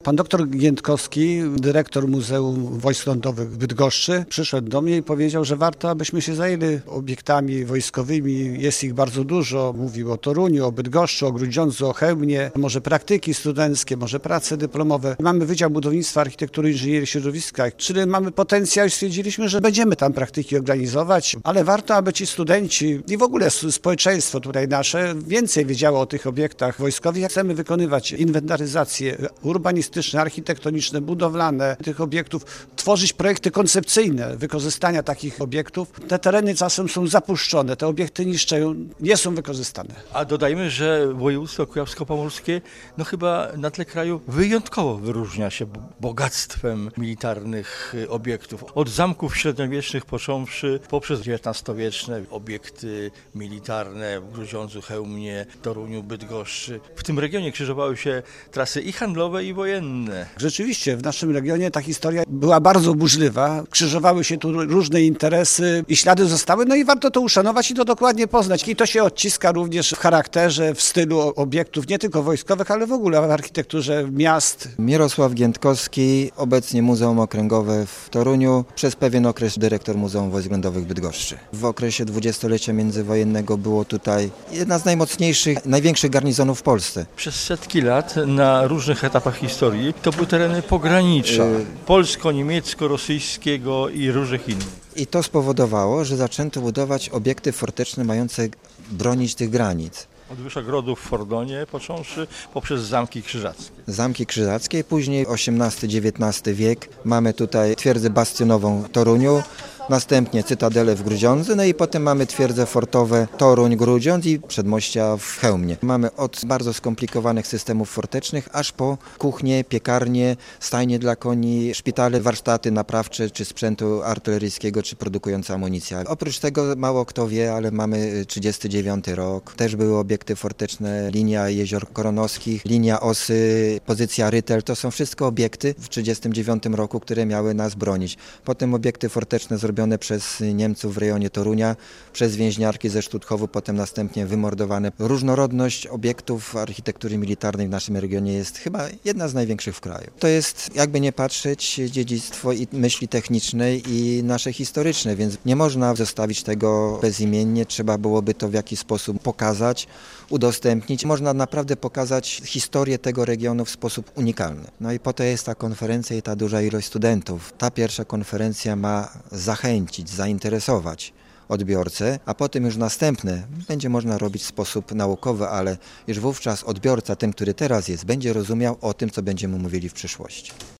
Pan doktor Giętkowski, dyrektor Muzeum Wojsk Lądowych w Bydgoszczy, przyszedł do mnie i powiedział, że warto, abyśmy się zajęli obiektami wojskowymi. Jest ich bardzo dużo. Mówił o Toruniu, o Bydgoszczy, o Grudziądzu, o Chełmie, może praktyki studenckie, może prace dyplomowe. Mamy Wydział Budownictwa, Architektury i Inżynierii Środowiska, czyli mamy potencjał i stwierdziliśmy, że będziemy tam praktyki organizować, ale warto, aby ci studenci i w ogóle społeczeństwo tutaj nasze więcej wiedziało o tych obiektach wojskowych. Chcemy wykonywać inwentaryzację urbanistyczną, architektoniczne, budowlane tych obiektów, tworzyć projekty koncepcyjne wykorzystania takich obiektów. Te tereny czasem są zapuszczone, te obiekty niszcze, nie są wykorzystane. A dodajmy, że województwo kujawsko-pomorskie chyba na tle kraju wyjątkowo wyróżnia się bogactwem militarnych obiektów. Od zamków średniowiecznych począwszy poprzez XIX-wieczne obiekty militarne w Grudziądzu, Chełmie, Toruniu, Bydgoszczy. W tym regionie krzyżowały się trasy i handlowe, i wojenne. Rzeczywiście w naszym regionie ta historia była bardzo burzliwa. Krzyżowały się tu różne interesy i ślady zostały, no i warto to uszanować i to dokładnie poznać. I to się odciska również w charakterze, w stylu obiektów, nie tylko wojskowych, ale w ogóle w architekturze miast. Mirosław Giętkowski, obecnie Muzeum Okręgowe w Toruniu, przez pewien okres dyrektor Muzeum Wojsk Lądowych w Bydgoszczy. W okresie dwudziestolecia międzywojennego było tutaj jedna z najmocniejszych, największych garnizonów w Polsce. Przez setki lat na różnych etapach historii to były tereny pogranicza polsko-niemiecko-rosyjskiego i różnych innych. I to spowodowało, że zaczęto budować obiekty forteczne mające bronić tych granic. Od Wyszegrodów w Fordonie począwszy poprzez Zamki Krzyżackie. Zamki Krzyżackie, później XVIII-XIX wiek. Mamy tutaj twierdzę bastionową w Toruniu, następnie cytadelę w Grudziądzu, no i potem mamy twierdze fortowe Toruń, Grudziądz i przedmościa w Chełmie. Mamy od bardzo skomplikowanych systemów fortecznych, aż po kuchnie, piekarnie, stajnie dla koni, szpitale, warsztaty naprawcze, czy sprzętu artyleryjskiego, czy produkujące amunicję. Oprócz tego mało kto wie, ale mamy 39 rok. Też były obiekty forteczne, linia Jezior Koronowskich, linia Osy, pozycja Rytel. To są wszystko obiekty w 39 roku, które miały nas bronić. Potem obiekty forteczne zrobione przez Niemców w rejonie Torunia, przez więźniarki ze Stutthofu, potem następnie wymordowane. Różnorodność obiektów architektury militarnej w naszym regionie jest chyba jedna z największych w kraju. To jest, jakby nie patrzeć, dziedzictwo i myśli technicznej i nasze historyczne, więc nie można zostawić tego bezimiennie, trzeba byłoby to w jakiś sposób pokazać, udostępnić. Można naprawdę pokazać historię tego regionu w sposób unikalny. No i po to jest ta konferencja i ta duża ilość studentów. Ta pierwsza konferencja ma zachęcić, zainteresować odbiorcę, a potem już następne będzie można robić w sposób naukowy, ale już wówczas odbiorca, ten, który teraz jest, będzie rozumiał o tym, co będziemy mówili w przyszłości.